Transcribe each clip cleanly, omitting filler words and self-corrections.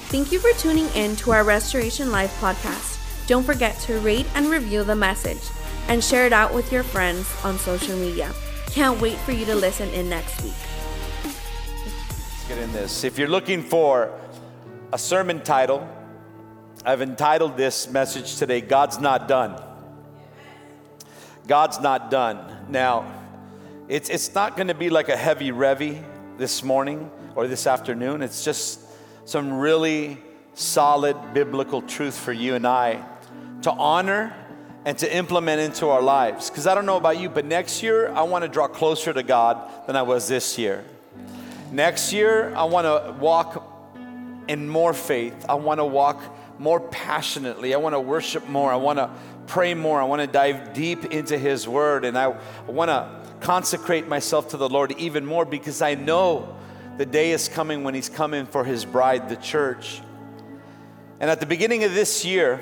Thank you for tuning in to our Restoration Life podcast. Don't forget to rate and review the message and share it out with your friends on social media. Can't wait for you to listen in next week. Let's get in this. If you're looking for a sermon title, I've entitled this message today, God's Not Done. God's Not Done. Now, it's not going to be like a heavy revy this morning or this afternoon. It's just some really solid biblical truth for you and I to honor and to implement into our lives. Because I don't know about you, but next year I want to draw closer to God than I was this year. Next year I want to walk in more faith. I want to walk more passionately. I want to worship more. I want to pray more. I want to dive deep into His Word. And I want to consecrate myself to the Lord even more, because I know the day is coming when He's coming for His bride, the church. And at the beginning of this year,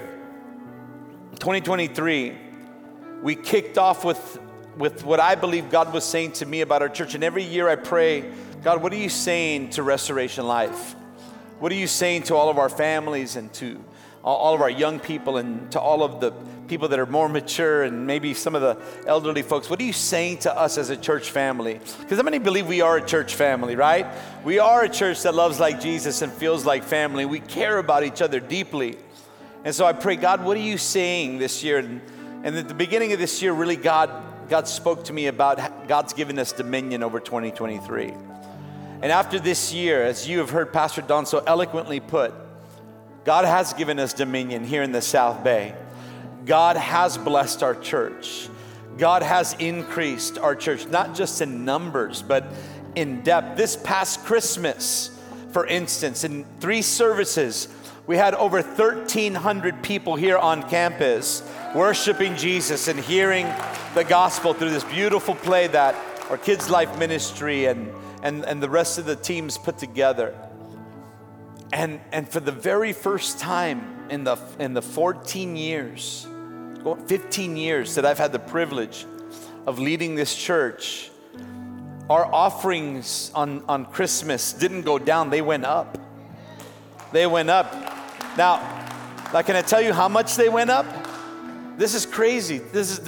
2023, we kicked off with what I believe God was saying to me about our church. And every year I pray, God, what are you saying to Restoration Life? What are you saying to all of our families and to all of our young people and to all of the people that are more mature and maybe some of the elderly folks? What are you saying to us as a church family? Because how many believe we are a church family, right? We are a church that loves like Jesus and feels like family. We care about each other deeply. And so I pray, God, what are you saying this year? And at the beginning of this year, really God spoke to me about God's given us dominion over 2023. And after this year, as you have heard Pastor Don so eloquently put, God has given us dominion here in the South Bay. God has blessed our church. God has increased our church, not just in numbers, but in depth. This past Christmas, for instance, in 3 services, we had over 1,300 people here on campus worshiping Jesus and hearing the gospel through this beautiful play that our Kids Life Ministry and the rest of the teams put together. And for the very first time in the 15 years that I've had the privilege of leading this church, our offerings on Christmas didn't go down, they went up. They went up. Now, can I tell you how much they went up? This is crazy. This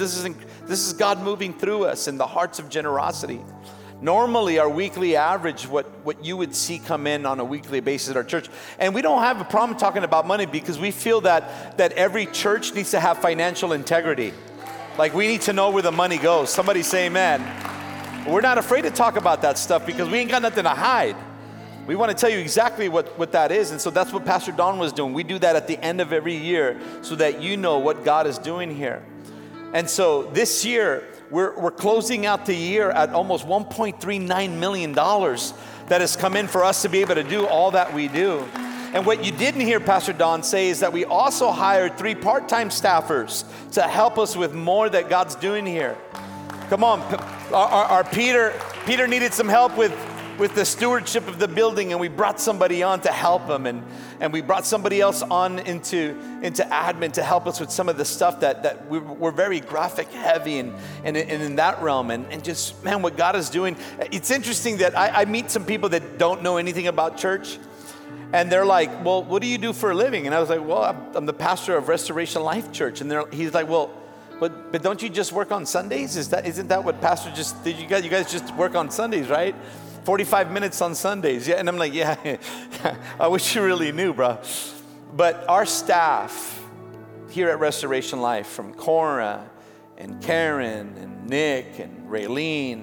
is God moving through us in the hearts of generosity. Normally, our weekly average, what you would see come in on a weekly basis at our church, and we don't have a problem talking about money because we feel that every church needs to have financial integrity. Like, we need to know where the money goes. Somebody say amen. We're not afraid to talk about that stuff because we ain't got nothing to hide. We want to tell you exactly what that is. And so that's what Pastor Don was doing. We do that at the end of every year so that you know what God is doing here. And so this year, we're closing out the year at almost $1.39 million that has come in for us to be able to do all that we do. And what you didn't hear Pastor Don say is that we also hired 3 part-time staffers to help us with more that God's doing here. Come on, our Peter needed some help with the stewardship of the building, and we brought somebody on to help him, and we brought somebody else on into admin to help us with some of the stuff that we're very graphic heavy and in that realm, and just, man, what God is doing. It's interesting that I meet some people that don't know anything about church, and they're like, well, what do you do for a living? And I was like, well, I'm the pastor of Restoration Life Church. And he's like, well, but don't you just work on Sundays? Isn't that what pastor just did? You guys just work on Sundays, right? 45 minutes on Sundays. Yeah, and I'm like, yeah, I wish you really knew, bro. But our staff here at Restoration Life, from Cora and Karen and Nick and Raylene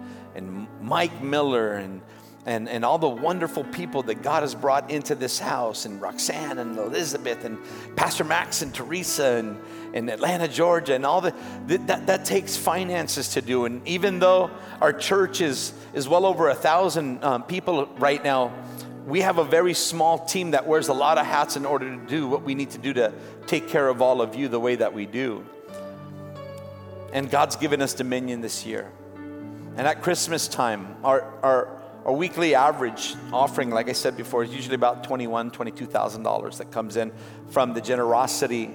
and Mike Miller and all the wonderful people that God has brought into this house, and Roxanne and Elizabeth and Pastor Max and Teresa and Atlanta, Georgia, and all that takes finances to do. And even though our church is well over 1,000 people right now, we have a very small team that wears a lot of hats in order to do what we need to do to take care of all of you the way that we do. And God's given us dominion this year. And at Christmas time, our weekly average offering, like I said before, is usually about $22,000 that comes in from the generosity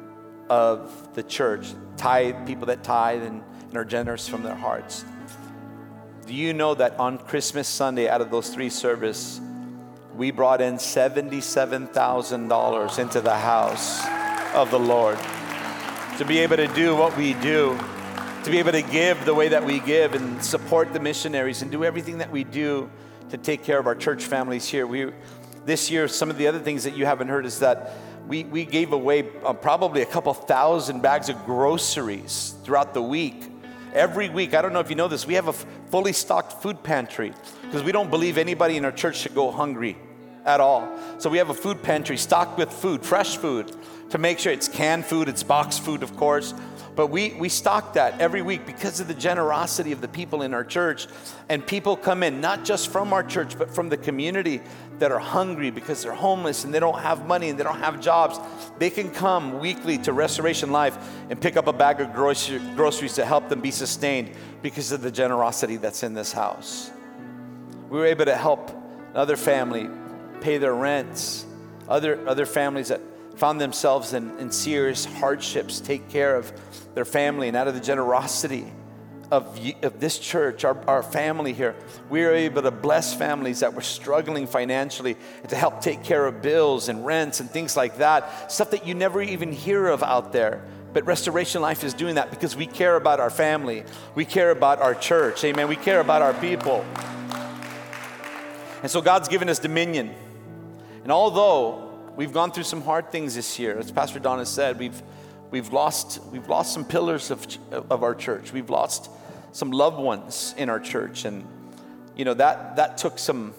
of the church, people that tithe and are generous from their hearts. Do you know that on Christmas Sunday, out of those 3 services, we brought in $77,000 into the house of the Lord. To be able to do what we do, to be able to give the way that we give and support the missionaries and do everything that we do to take care of our church families here. This year, some of the other things that you haven't heard is that we gave away probably a couple thousand bags of groceries throughout the week. Every week, I don't know if you know this, we have a fully stocked food pantry because we don't believe anybody in our church should go hungry at all. So we have a food pantry stocked with food, fresh food, to make sure it's canned food, it's boxed food, of course. But we stock that every week because of the generosity of the people in our church. And people come in, not just from our church, but from the community that are hungry because they're homeless and they don't have money and they don't have jobs. They can come weekly to Restoration Life and pick up a bag of groceries to help them be sustained because of the generosity that's in this house. We were able to help another family pay their rents, other families that found themselves in serious hardships take care of their family, and out of the generosity of this church, our family here, we were able to bless families that were struggling financially and to help take care of bills and rents and things like that, stuff that you never even hear of out there. But Restoration Life is doing that because we care about our family, we care about our church, amen, we care about our people. And so God's given us dominion. And although we've gone through some hard things this year, as Pastor Don has said, we've lost some pillars of our church. We've lost some loved ones in our church, and you know that took some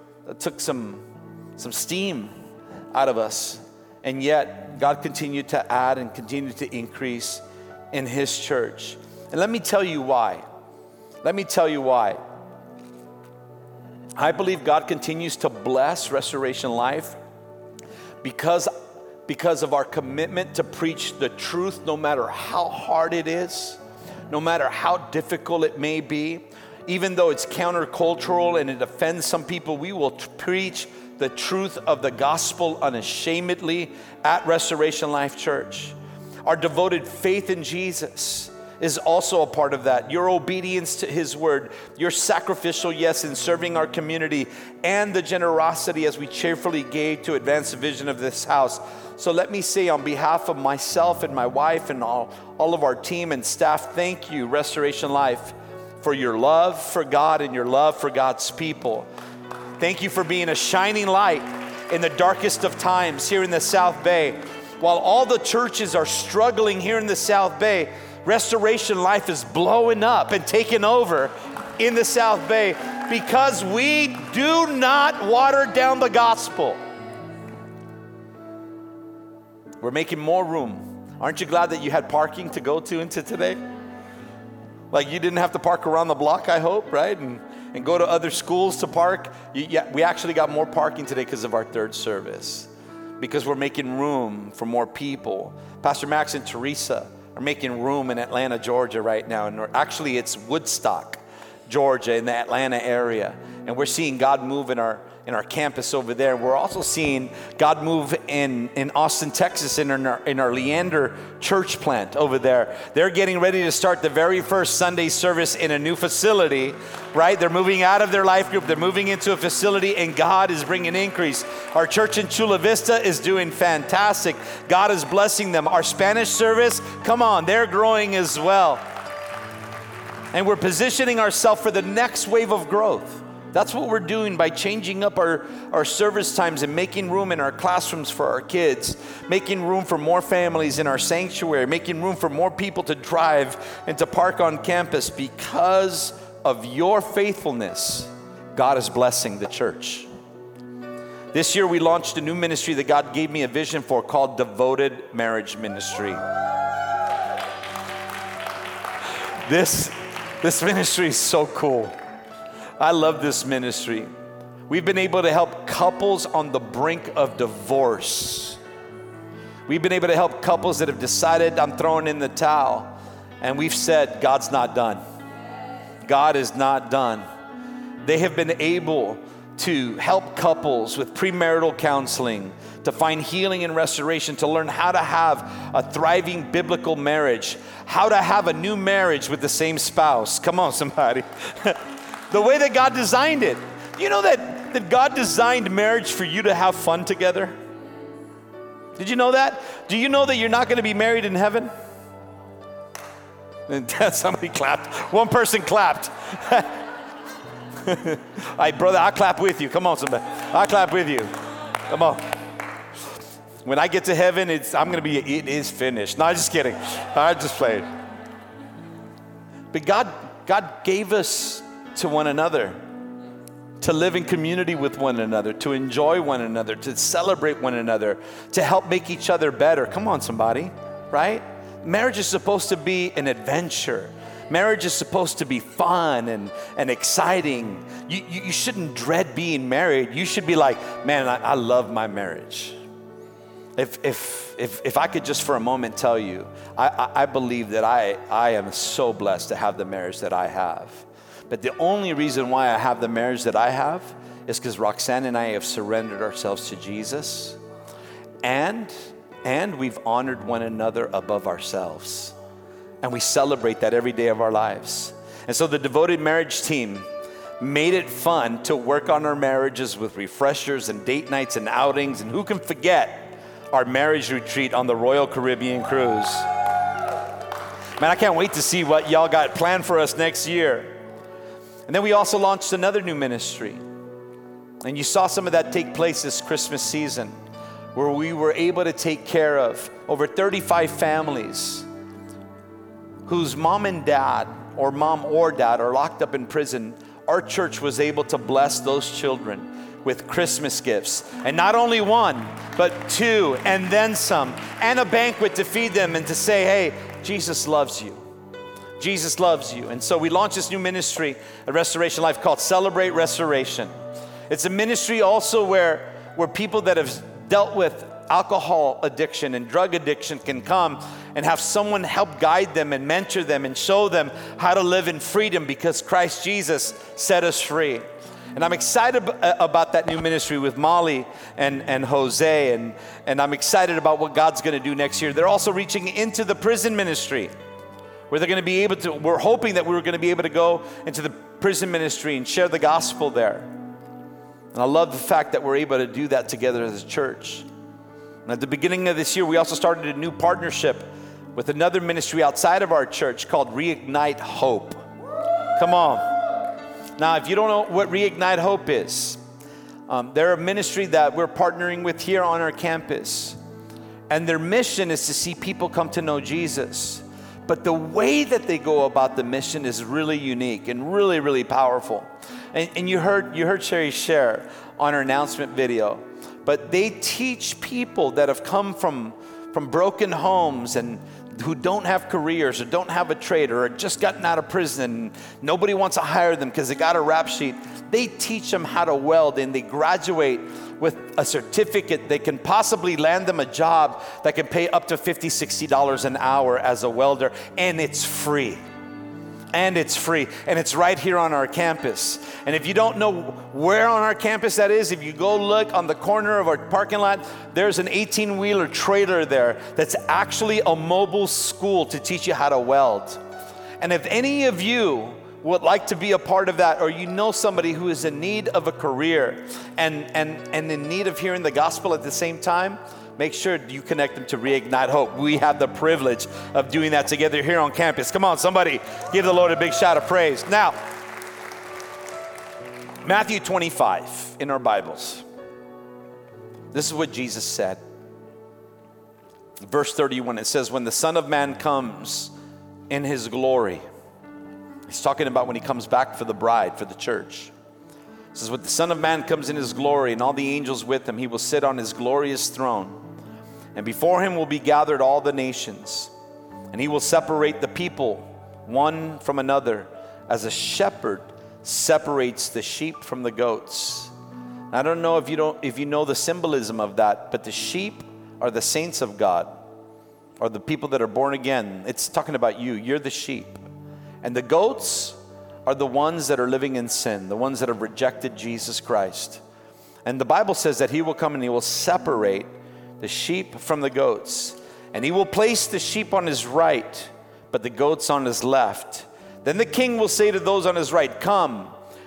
steam out of us. And yet God continued to add and continued to increase in His church. And let me tell you why. I believe God continues to bless Restoration Life because of our commitment to preach the truth, no matter how hard it is, no matter how difficult it may be. Even though it's countercultural and it offends some people, we will preach the truth of the gospel unashamedly at Restoration Life Church. Our devoted faith in Jesus is also a part of that. Your obedience to His word, your sacrificial yes in serving our community, and the generosity as we cheerfully gave to advance the vision of this house. So let me say on behalf of myself and my wife and all of our team and staff, thank you, Restoration Life, for your love for God and your love for God's people. Thank you for being a shining light in the darkest of times here in the South Bay. While all the churches are struggling here in the South Bay, Restoration Life is blowing up and taking over in the South Bay because we do not water down the gospel. We're making more room. Aren't you glad that you had parking to go to into today? Like you didn't have to park around the block, I hope, right? And go to other schools to park. We actually got more parking today because of our third service, because we're making room for more people. Pastor Max and Teresa are making room in Atlanta, Georgia right now. And actually it's Woodstock, Georgia, in the Atlanta area. And we're seeing God move in our campus over there. We're also seeing God move in Austin, Texas, in our Leander church plant over there. They're getting ready to start the very first Sunday service in a new facility, right? They're moving out of their life group. They're moving into a facility, and God is bringing increase. Our church in Chula Vista is doing fantastic. God is blessing them. Our Spanish service, come on, they're growing as well. And we're positioning ourselves for the next wave of growth. That's what we're doing by changing up our service times and making room in our classrooms for our kids, making room for more families in our sanctuary, making room for more people to drive and to park on campus. Because of your faithfulness, God is blessing the church. This year we launched a new ministry that God gave me a vision for called Devoted Marriage Ministry. This ministry is so cool. I love this ministry. We've been able to help couples on the brink of divorce. We've been able to help couples that have decided, I'm throwing in the towel. And we've said, God's not done. God is not done. They have been able to help couples with premarital counseling, to find healing and restoration, to learn how to have a thriving biblical marriage, how to have a new marriage with the same spouse. Come on, somebody. The way that God designed it. You know that that God designed marriage for you to have fun together? Did you know that? Do you know that you're not going to be married in heaven? And somebody clapped. One person clapped. All right, brother, I'll clap with you. Come on, somebody. I'll clap with you. Come on. When I get to heaven, it is finished. No, I'm just kidding. I just played. But God gave us to one another, to live in community with one another, to enjoy one another, to celebrate one another, to help make each other better. Come on, somebody, right? Marriage is supposed to be an adventure. Marriage is supposed to be fun and exciting. You shouldn't dread being married. You should be like, man, I love my marriage. If I could just for a moment tell you, I believe that I am so blessed to have the marriage that I have. But the only reason why I have the marriage that I have is because Roxanne and I have surrendered ourselves to Jesus, and we've honored one another above ourselves. And we celebrate that every day of our lives. And so the Devoted Marriage team made it fun to work on our marriages with refreshers and date nights and outings. And who can forget our marriage retreat on the Royal Caribbean cruise? Man, I can't wait to see what y'all got planned for us next year. And then we also launched another new ministry. And you saw some of that take place this Christmas season, where we were able to take care of over 35 families whose mom or dad are locked up in prison. Our church was able to bless those children with Christmas gifts. And not only one, but two, and then some, and a banquet to feed them and to say, hey, Jesus loves you. Jesus loves you. And so we launched this new ministry at Restoration Life called Celebrate Restoration. It's a ministry also where people that have dealt with alcohol addiction and drug addiction can come and have someone help guide them and mentor them and show them how to live in freedom because Christ Jesus set us free. And I'm excited about that new ministry with Molly and Jose, and I'm excited about what God's going to do next year. They're also reaching into the prison ministry, where they're going to be able to, we're hoping that we're going to be able to go into the prison ministry and share the gospel there. And I love the fact that we're able to do that together as a church. And at the beginning of this year, we also started a new partnership with another ministry outside of our church called Reignite Hope. Come on. Now, if you don't know what Reignite Hope is, they're a ministry that we're partnering with here on our campus. And their mission is to see people come to know Jesus. But the way that they go about the mission is really unique and really, really powerful. And you heard Sherry share on her announcement video. But they teach people that have come from broken homes and who don't have careers or don't have a trade or are just gotten out of prison. Nobody wants to hire them because they got a rap sheet. They teach them how to weld, and they graduate with a certificate. They can possibly land them a job that can pay up to $50, $60 an hour as a welder, and it's free. And it's free, and it's right here on our campus. And if you don't know where on our campus that is, if you go look on the corner of our parking lot, there's an 18-wheeler trailer there that's actually a mobile school to teach you how to weld. And if any of you would like to be a part of that, or you know somebody who is in need of a career and in need of hearing the gospel at the same time, make sure you connect them to Reignite Hope. We have the privilege of doing that together here on campus. Come on, somebody give the Lord a big shout of praise. Now, Matthew 25 in our Bibles. This is what Jesus said. Verse 31, it says, when the Son of Man comes in his glory. He's talking about when he comes back for the bride, for the church. It says, when the Son of Man comes in his glory and all the angels with him, he will sit on his glorious throne. And before him will be gathered all the nations. And he will separate the people one from another, as a shepherd separates the sheep from the goats. I don't know if you know the symbolism of that, but the sheep are the saints of God, or the people that are born again. It's talking about you. You're the sheep. And the goats are the ones that are living in sin, the ones that have rejected Jesus Christ. And the Bible says that he will come and he will separate the sheep from the goats. And he will place the sheep on his right, but the goats on his left. Then the king will say to those on his right, come,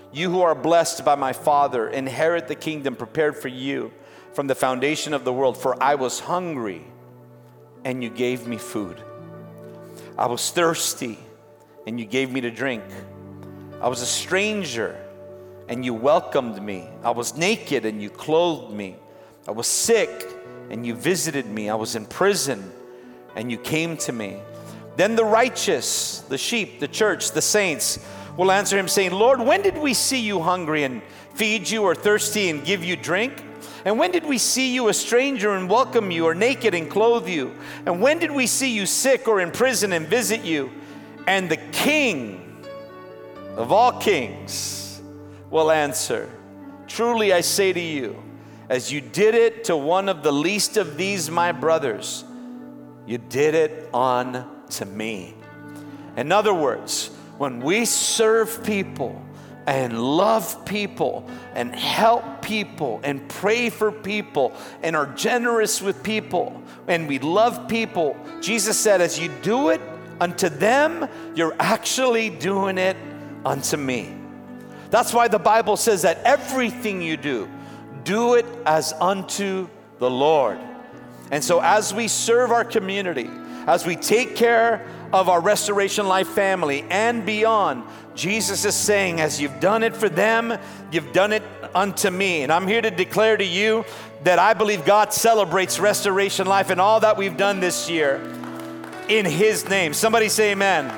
You who are blessed by my Father, inherit the kingdom prepared for you from the foundation of the world. For I was hungry, and you gave me food. I was thirsty, and you gave me to drink. I was a stranger, and you welcomed me. I was naked, and you clothed me. I was sick, and you visited me. I was in prison, and you came to me. Then the righteous, the sheep, the church, the saints will answer him saying, Lord, when did we see you hungry and feed you, or thirsty and give you drink? And when did we see you a stranger and welcome you, or naked and clothe you? And when did we see you sick or in prison and visit you? And the King of all kings will answer, truly I say to you, as you did it to one of the least of these my brothers, you did it unto me. In other words, when we serve people and love people and help people and pray for people and are generous with people and we love people, Jesus said, as you do it unto them, you're actually doing it unto me. That's why the Bible says that everything you do it as unto the Lord. And so as we serve our community, as we take care of our Restoration Life family and beyond, Jesus is saying, as you've done it for them, you've done it unto me. And I'm here to declare to you that I believe God celebrates Restoration Life and all that we've done this year in His name. Somebody say amen.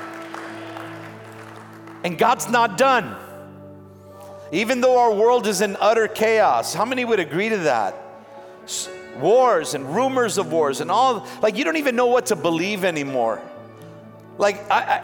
And God's not done. Even though our world is in utter chaos, how many would agree to that? Wars and rumors of wars and all, like you don't even know what to believe anymore. Like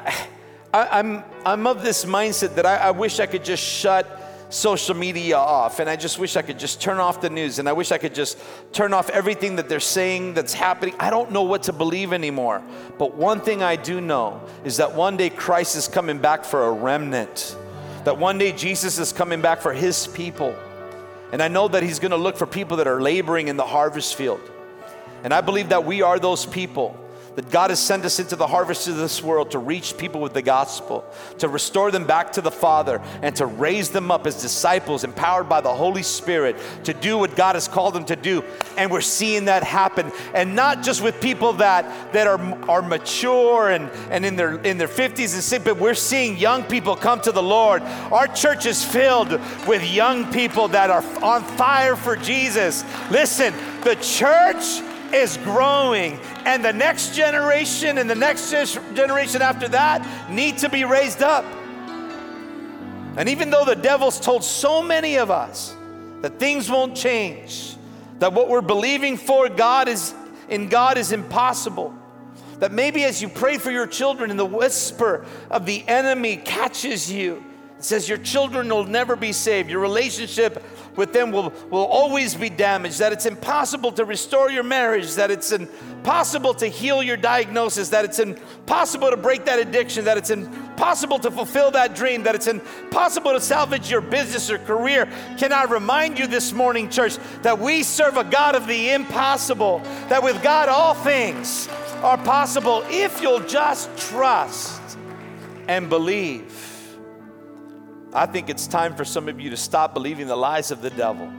I'm of this mindset that I wish I could just shut social media off, and I just wish I could just turn off the news, and I wish I could just turn off everything that they're saying that's happening. I don't know what to believe anymore. But one thing I do know is that one day Christ is coming back for a remnant. That one day Jesus is coming back for His people. And I know that He's going to look for people that are laboring in the harvest field. And I believe that we are those people, that God has sent us into the harvest of this world to reach people with the gospel, to restore them back to the Father, and to raise them up as disciples empowered by the Holy Spirit to do what God has called them to do. And we're seeing that happen. And not just with people that are mature and in their 50s and 60s, but we're seeing young people come to the Lord. Our church is filled with young people that are on fire for Jesus. Listen, the church is growing, and the next generation and the next generation after that need to be raised up. And even though the devil's told so many of us that things won't change, that what we're believing for in God is impossible, that maybe as you pray for your children and the whisper of the enemy catches you, it says your children will never be saved, your relationship with them will always be damaged, that it's impossible to restore your marriage, that it's impossible to heal your diagnosis, that it's impossible to break that addiction, that it's impossible to fulfill that dream, that it's impossible to salvage your business or career. Can I remind you this morning, church, that we serve a God of the impossible, that with God all things are possible if you'll just trust and believe. I think it's time for some of you to stop believing the lies of the devil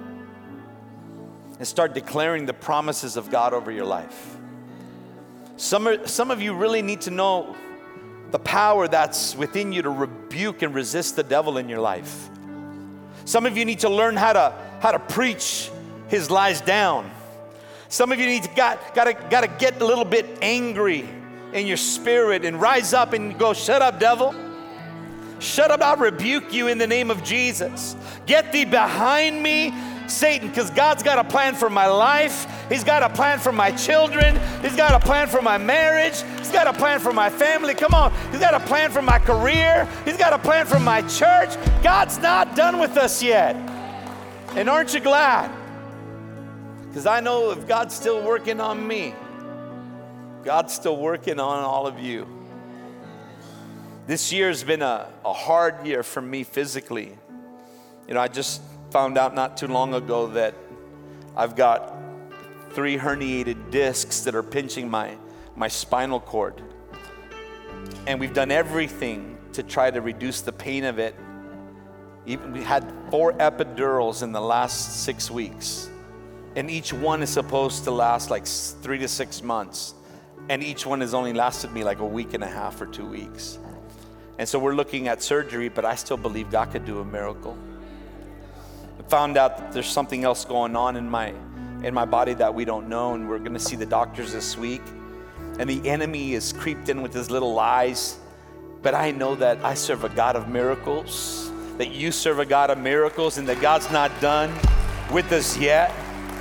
and start declaring the promises of God over your life. Some of you really need to know the power that's within you to rebuke and resist the devil in your life. Some of you need to learn how to preach his lies down. Some of you need to gotta get a little bit angry in your spirit and rise up and go, shut up, devil. Shut up, I'll rebuke you in the name of Jesus. Get thee behind me, Satan, because God's got a plan for my life. He's got a plan for my children. He's got a plan for my marriage. He's got a plan for my family. Come on. He's got a plan for my career. He's got a plan for my church. God's not done with us yet. And aren't you glad? Because I know if God's still working on me, God's still working on all of you. This year has been a hard year for me physically. You know, I just found out not too long ago that I've got 3 herniated discs that are pinching my spinal cord. And we've done everything to try to reduce the pain of it. Even we had 4 epidurals in the last 6 weeks. And each one is supposed to last like 3 to 6 months. And each one has only lasted me like a week and a half or 2 weeks. And so we're looking at surgery, but I still believe God could do a miracle. I found out that there's something else going on in my body that we don't know, and we're going to see the doctors this week. And the enemy is creeped in with his little lies. But I know that I serve a God of miracles, that you serve a God of miracles, and that God's not done with us yet.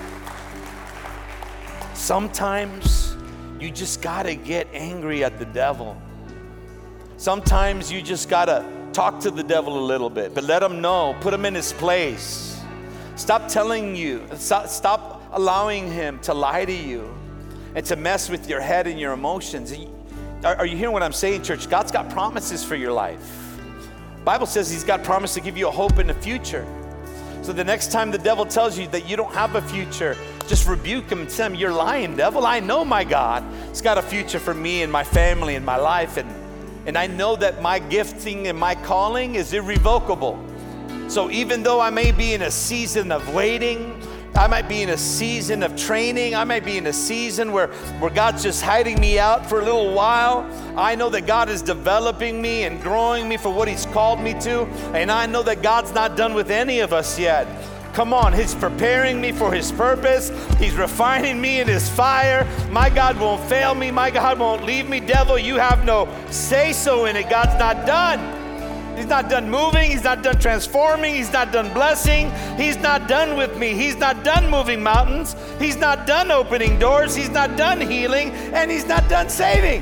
Sometimes you just got to get angry at the devil. Sometimes you just got to talk to the devil a little bit, but let him know, put him in his place. Stop allowing him to lie to you and to mess with your head and your emotions. Are you hearing what I'm saying, church? God's got promises for your life. The Bible says he's got promise to give you a hope in the future. So the next time the devil tells you that you don't have a future, just rebuke him and tell him, you're lying, devil. I know my God has got a future for me and my family and my life. And I know that my gifting and my calling is irrevocable. So even though I may be in a season of waiting, I might be in a season of training, I might be in a season where God's just hiding me out for a little while, I know that God is developing me and growing me for what he's called me to. And I know that God's not done with any of us yet. Come on, he's preparing me for his purpose. He's refining me in his fire. My God won't fail me. My God won't leave me. Devil, you have no say-so in it. God's not done. He's not done moving. He's not done transforming. He's not done blessing. He's not done with me. He's not done moving mountains. He's not done opening doors. He's not done healing. And he's not done saving.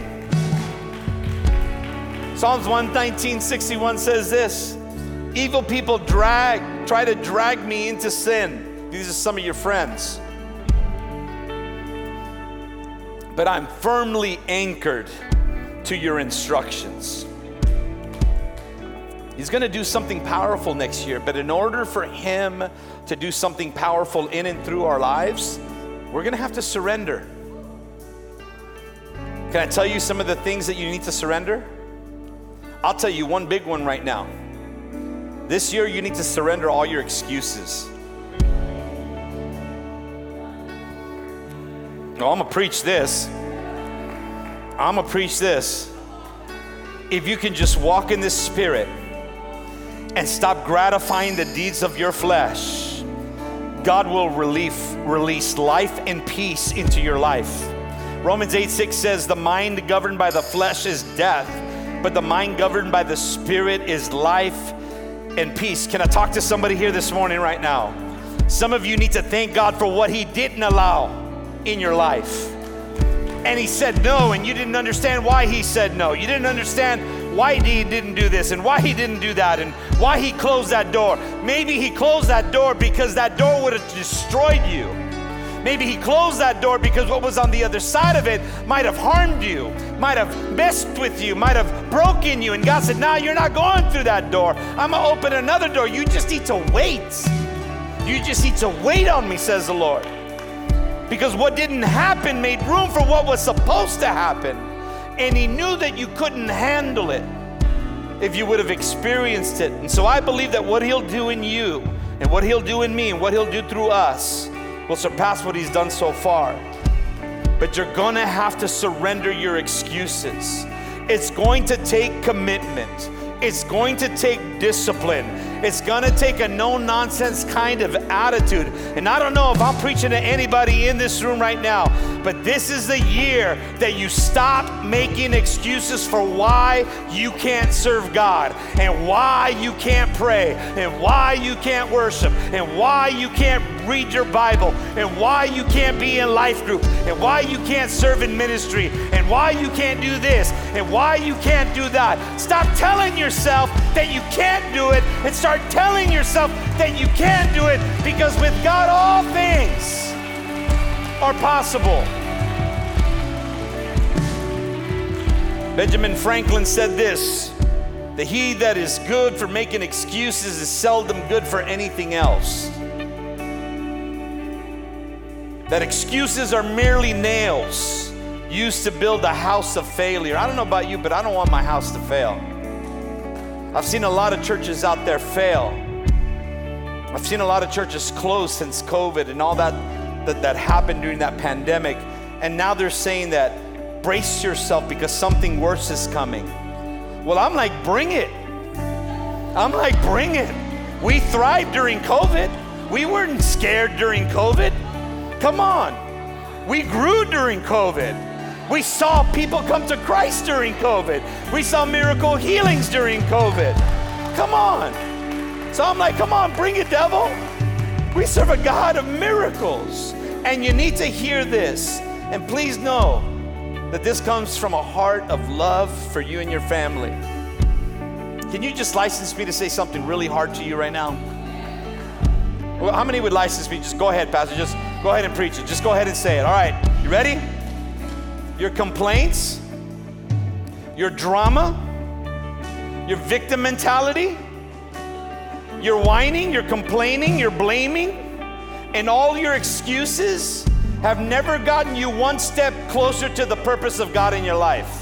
Psalms 119:61 says this: evil people try to drag me into sin. These are some of your friends. But I'm firmly anchored to your instructions. He's going to do something powerful next year, but in order for him to do something powerful in and through our lives, we're going to have to surrender. Can I tell you some of the things that you need to surrender? I'll tell you one big one right now. This year, you need to surrender all your excuses. No, I'm going to preach this. If you can just walk in this spirit and stop gratifying the deeds of your flesh, God will release life and peace into your life. Romans 8:6 says, the mind governed by the flesh is death, but the mind governed by the spirit is life and peace. Can I talk to somebody here this morning right now? Some of you need to thank God for what he didn't allow in your life. And he said no, and you didn't understand why he said no. You didn't understand why he didn't do this and why he didn't do that and why he closed that door. Maybe he closed that door because that door would have destroyed you. Maybe he closed that door because what was on the other side of it might have harmed you, might have messed with you, might have broken you. And God said, nah, you're not going through that door. I'm going to open another door. You just need to wait. You just need to wait on me, says the Lord. Because what didn't happen made room for what was supposed to happen. And he knew that you couldn't handle it if you would have experienced it. And so I believe that what he'll do in you and what he'll do in me and what he'll do through us will surpass what he's done so far. But you're gonna have to surrender your excuses. It's going to take commitment. It's going to take discipline. It's gonna take a no-nonsense kind of attitude. And I don't know if I'm preaching to anybody in this room right now, but this is the year that you stop making excuses for why you can't serve God and why you can't pray and why you can't worship and why you can't read your Bible and why you can't be in life group and why you can't serve in ministry and why you can't do this and why you can't do that. Stop telling yourself that you can't do it and start telling yourself that you can do it, because with God all things are possible. Benjamin Franklin said this: that he that is good for making excuses is seldom good for anything else. That excuses are merely nails used to build a house of failure. I don't know about you, but I don't want my house to fail. I've seen a lot of churches out there fail I've seen a lot of churches close since COVID and all that happened during that pandemic. And now they're saying that brace yourself because something worse is coming. Well, I'm like, bring it. Bring it. We thrived during COVID. We weren't scared during COVID. Come on. We grew during COVID. We saw people come to Christ during COVID. We saw miracle healings during COVID. Come on. So I'm like, come on, bring it, devil. We serve a God of miracles. And you need to hear this. And please know that this comes from a heart of love for you and your family. Can you just license me to say something really hard to you right now? Well, how many would license me? Just go ahead, Pastor. Just go ahead and preach it. Just go ahead and say it. All right, you ready? Your complaints, your drama, your victim mentality, your whining, your complaining, your blaming, and all your excuses have never gotten you one step closer to the purpose of God in your life.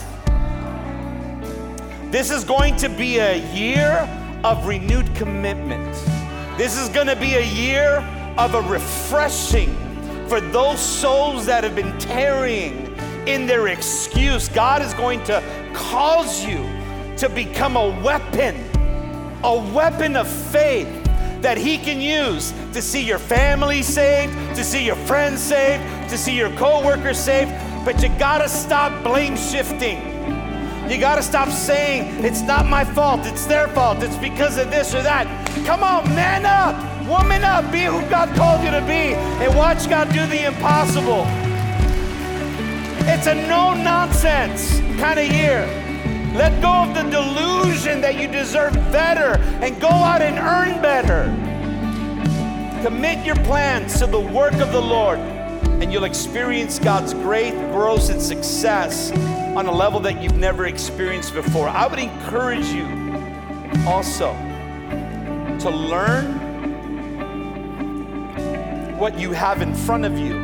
This is going to be a year of renewed commitment. This is going to be a year of a refreshing for those souls that have been tarrying in their excuse. God is going to cause you to become a weapon of faith that He can use to see your family saved, to see your friends saved, to see your co-workers saved. But you gotta stop blame shifting. You gotta stop saying, it's not my fault, it's their fault, it's because of this or that. Come on, man up, woman up, be who God called you to be, and watch God do the impossible. It's a no-nonsense kind of year. Let go of the delusion that you deserve better and go out and earn better. Commit your plans to the work of the Lord, and you'll experience God's great growth and success on a level that you've never experienced before. I would encourage you also to learn what you have in front of you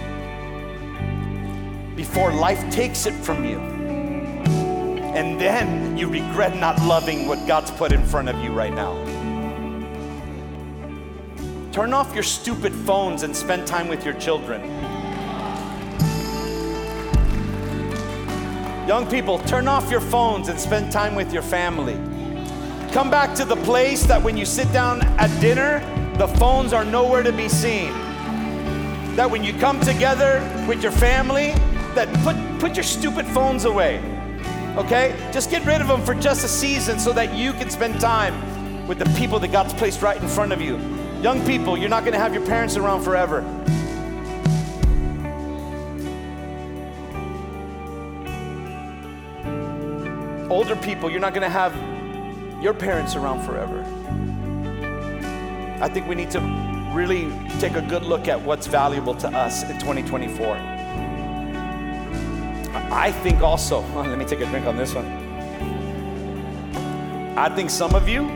before life takes it from you. And then you regret not loving what God's put in front of you right now. Turn off your stupid phones and spend time with your children. Young people, turn off your phones and spend time with your family. Come back to the place that when you sit down at dinner, the phones are nowhere to be seen. That when you come together with your family, that put your stupid phones away. Okay? Just get rid of them for just a season so that you can spend time with the people that God's placed right in front of you. Young people, you're not going to have your parents around forever. Older people, you're not going to have your parents around forever. I think we need to really take a good look at what's valuable to us in 2024. I think also, let me take a drink on this one. I think some of you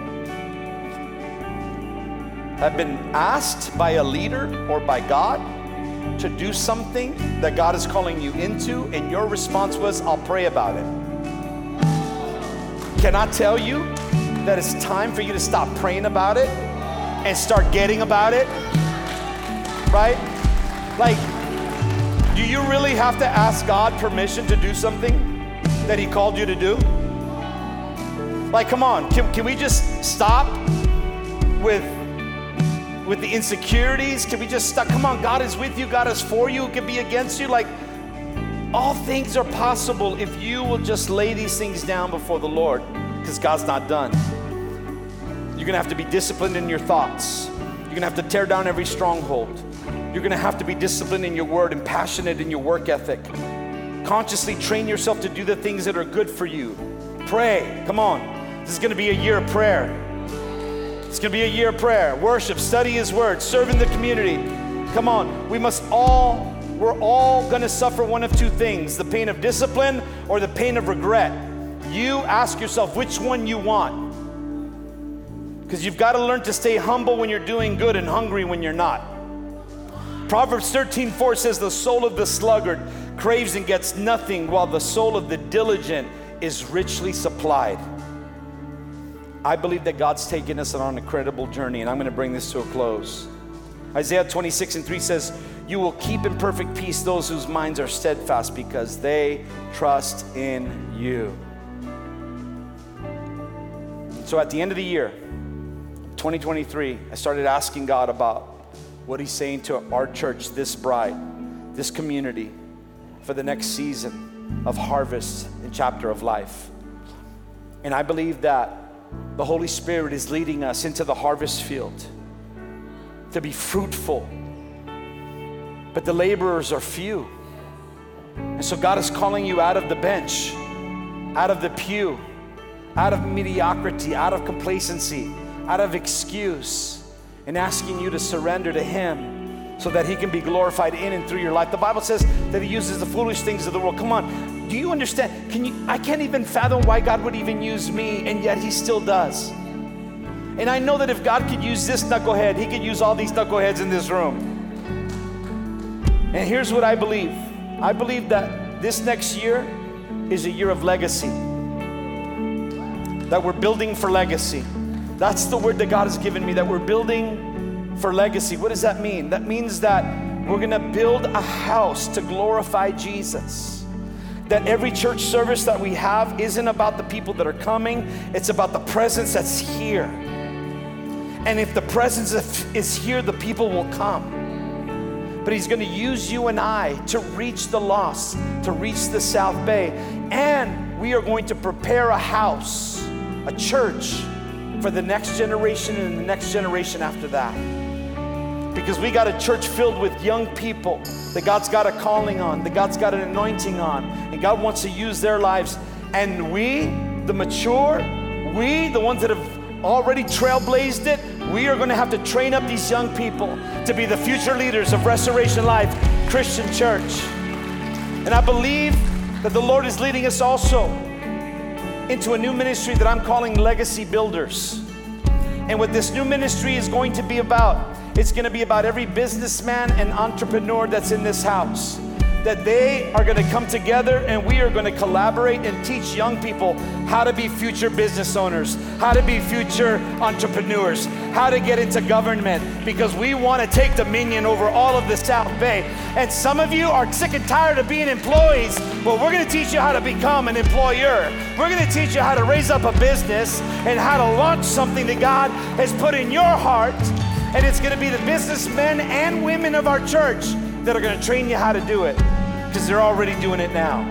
have been asked by a leader or by God to do something that God is calling you into, and your response was, I'll pray about it. Can I tell you that it's time for you to stop praying about it and start getting about it? Right? Like, do you really have to ask God permission to do something that He called you to do? Like, come on, can we just stop with the insecurities? Can we just stop? Come on, God is with you, God is for you, it can be against you. Like, all things are possible if you will just lay these things down before the Lord, because God's not done. You're gonna have to be disciplined in your thoughts. You're gonna have to tear down every stronghold. You're gonna have to be disciplined in your word and passionate in your work ethic. Consciously train yourself to do the things that are good for you. Pray, come on. This is gonna be a year of prayer. It's gonna be a year of prayer. Worship, study His word, serve in the community. Come on, we're all gonna suffer one of two things, the pain of discipline or the pain of regret. You ask yourself which one you want. Because you've got to learn to stay humble when you're doing good and hungry when you're not. Proverbs 13:4 says, the soul of the sluggard craves and gets nothing, while the soul of the diligent is richly supplied. I believe that God's taking us on an incredible journey, and I'm going to bring this to a close. Isaiah 26:3 says, you will keep in perfect peace those whose minds are steadfast because they trust in you. So at the end of the year, 2023, I started asking God about what he's saying to our church, this bride, this community, for the next season of harvest and chapter of life. And I believe that the Holy Spirit is leading us into the harvest field to be fruitful, but the laborers are few. And so God is calling you out of the bench, out of the pew, out of mediocrity, out of complacency, out of excuse, and asking you to surrender to him so that he can be glorified in and through your life. The Bible says that he uses the foolish things of the world. Come on, do you understand? I can't even fathom why God would even use me, and yet he still does. And I know that if God could use this knucklehead, he could use all these knuckleheads in this room. And here's what I believe. I believe that this next year is a year of legacy. That we're building for legacy. That's the word that God has given me, that we're building for legacy. What does that mean? That means that we're gonna build a house to glorify Jesus. That every church service that we have isn't about the people that are coming, it's about the presence that's here. And if the presence is here, the people will come. But he's gonna use you and I to reach the lost, to reach the South Bay. And we are going to prepare a house, a church, for the next generation and the next generation after that. Because we got a church filled with young people that God's got a calling on, that God's got an anointing on, and God wants to use their lives. And we, the mature, we, the ones that have already trailblazed it, we are going to have to train up these young people to be the future leaders of Restoration Life Christian Church. And I believe that the Lord is leading us also into a new ministry that I'm calling Legacy Builders. And what this new ministry is going to be about, it's going to be about every businessman and entrepreneur that's in this house. That they are going to come together and we are going to collaborate and teach young people how to be future business owners, how to be future entrepreneurs, how to get into government, because we want to take dominion over all of the South Bay. And some of you are sick and tired of being employees, but we're going to teach you how to become an employer. We're going to teach you how to raise up a business and how to launch something that God has put in your heart. And it's going to be the businessmen and women of our church that are going to train you how to do it, because they're already doing it now.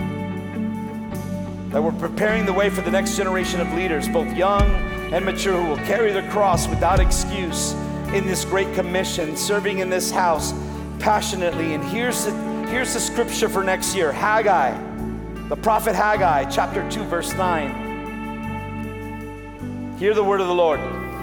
That we're preparing the way for the next generation of leaders, both young and mature, who will carry the cross without excuse in this great commission, serving in this house passionately. And here's the scripture for next year. Haggai, the prophet Haggai, chapter 2, verse 9. Hear the word of the Lord.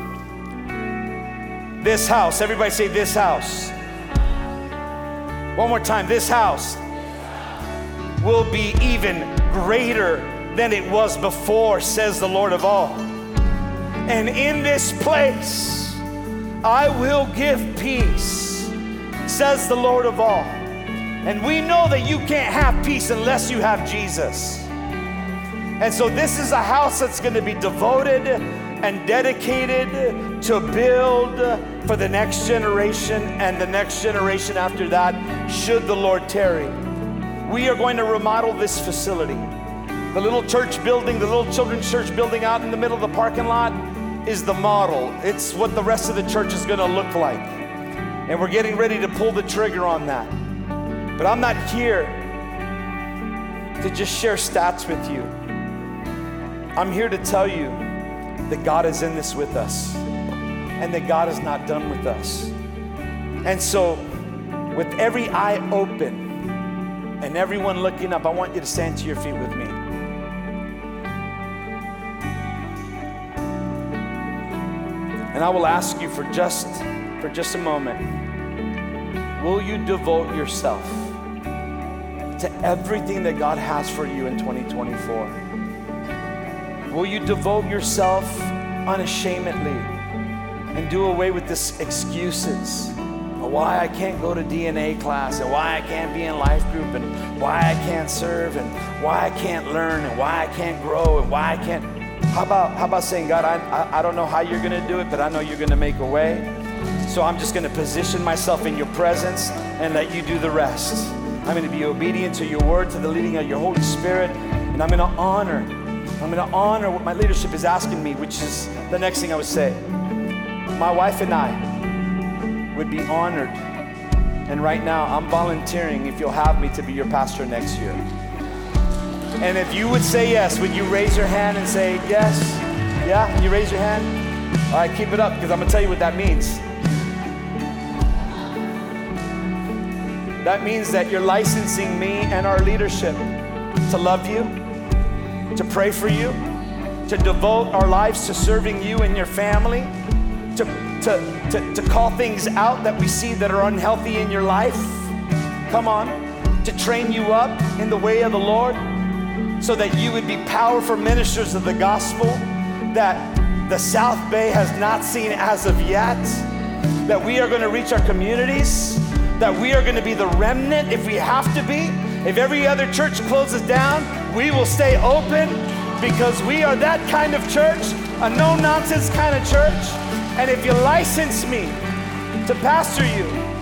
This house, everybody say this house. One more time, this house will be even greater than it was before, says the Lord of all. And in this place, I will give peace, says the Lord of all. And we know that you can't have peace unless you have Jesus. And so this is a house that's going to be devoted and dedicated to build for the next generation and the next generation after that, should the Lord tarry. We are going to remodel this facility. The little church building, the little children's church building out in the middle of the parking lot is the model. It's what the rest of the church is going to look like. And we're getting ready to pull the trigger on that. But I'm not here to just share stats with you. I'm here to tell you that God is in this with us and that God is not done with us. And so with every eye open and everyone looking up, I want you to stand to your feet with me. And I will ask you for just a moment, will you devote yourself to everything that God has for you in 2024? Will you devote yourself unashamedly and do away with this excuses? Why I can't go to DNA class, and why I can't be in life group, and why I can't serve, and why I can't learn, and why I can't grow, and why I can't. How about saying, God, I don't know how you're gonna do it, but I know you're gonna make a way. So I'm just gonna position myself in your presence and let you do the rest. I'm gonna be obedient to your word, to the leading of your Holy Spirit, and I'm gonna honor what my leadership is asking me, which is the next thing I would say. My wife and I would be honored, and right now I'm volunteering if you'll have me to be your pastor next year. And if you would say yes, would you raise your hand and say yes? Yeah, you raise your hand? All right, keep it up, because I'm gonna tell you what that means. That means that you're licensing me and our leadership to love you, to pray for you, to devote our lives to serving you and your family, to call things out that we see that are unhealthy in your life. Come on, to train you up in the way of the Lord so that you would be powerful ministers of the gospel that the South Bay has not seen as of yet, that we are going to reach our communities, that we are going to be the remnant if we have to be. If every other church closes down, we will stay open because we are that kind of church, a no-nonsense kind of church. And if you license me to pastor you,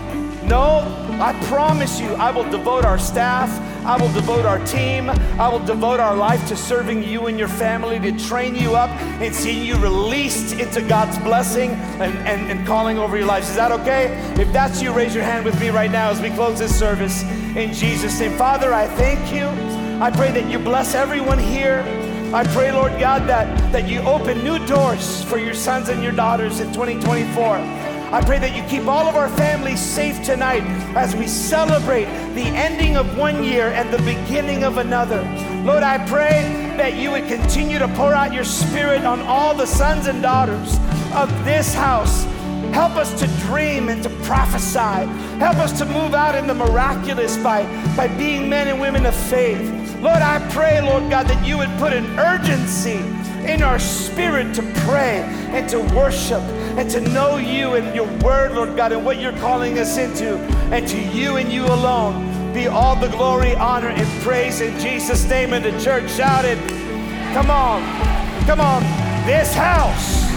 no, I promise you, I will devote our staff, I will devote our team, I will devote our life to serving you and your family, to train you up and seeing you released into God's blessing and calling over your lives. Is that okay? If that's you, raise your hand with me right now as we close this service in Jesus' name. Father, I thank you. I pray that you bless everyone here. I pray, Lord God, that you open new doors for your sons and your daughters in 2024. I pray that you keep all of our families safe tonight as we celebrate the ending of one year and the beginning of another. Lord, I pray that you would continue to pour out your Spirit on all the sons and daughters of this house. Help us to dream and to prophesy. Help us to move out in the miraculous by being men and women of faith. Lord, I pray, Lord God, that you would put an urgency in our spirit to pray and to worship and to know you and your word, Lord God, and what you're calling us into. And to you and you alone be all the glory, honor, and praise in Jesus' name. And the church shouted, come on, come on. This house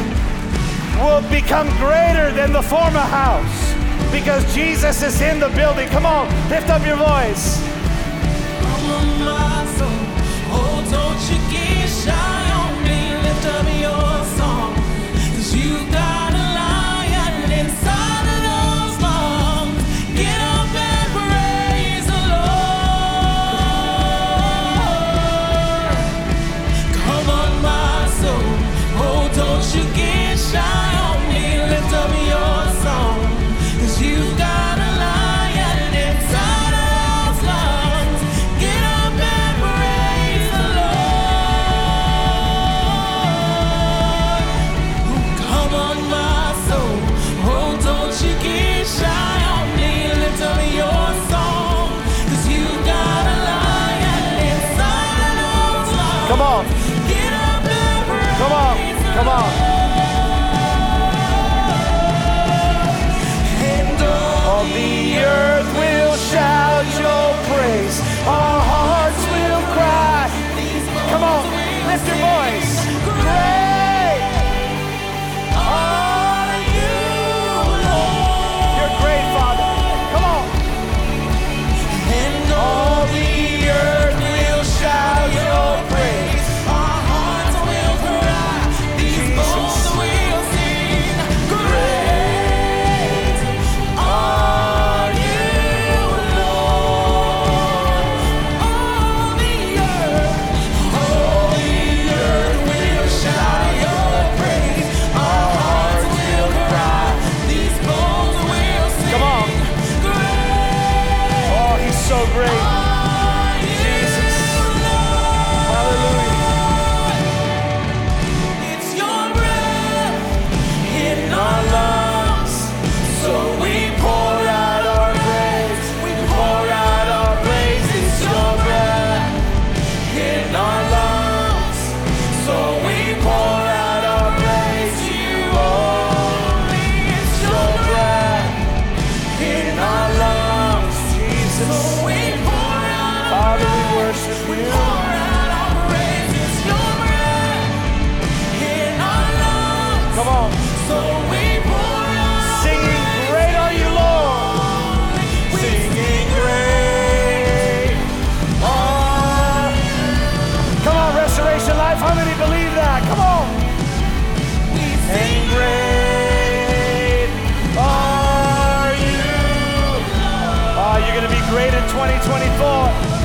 will become greater than the former house because Jesus is in the building. Come on, lift up your voice. Come on, my soul. Oh, don't you get shy on me. Lift up your song. 'Cause you got a lion inside of those lungs. Get up and praise the Lord. Come on, my soul. Oh, don't you get shy on me. Lift up your song. 'Cause you got a lion inside of those lungs. Get up and praise the Lord. Oh, come on, my soul. Oh, don't you get shy on me. Lift up your song. 'Cause you got a lion inside of those lungs. Come on. Get up and praise Come on. Come on. All the earth will shout your praise. Our hearts will cry. Come on, lift your voice. Great are you, Lord. You're great, Father. Come on. And all the earth will shout your praise. Our hearts will cry. These bones will sing. Great are you, Lord. All the earth will shout your praise. Our hearts will cry. These bones will sing. Come on. Great Oh, he's so great. are you, Lord. Hallelujah. It's your breath in our lungs, so we pour out our praise. We pour out our praise. It's your breath in our lungs, so we pour out our praise to you only. It's your breath in our lungs, Jesus. So we pour 2024.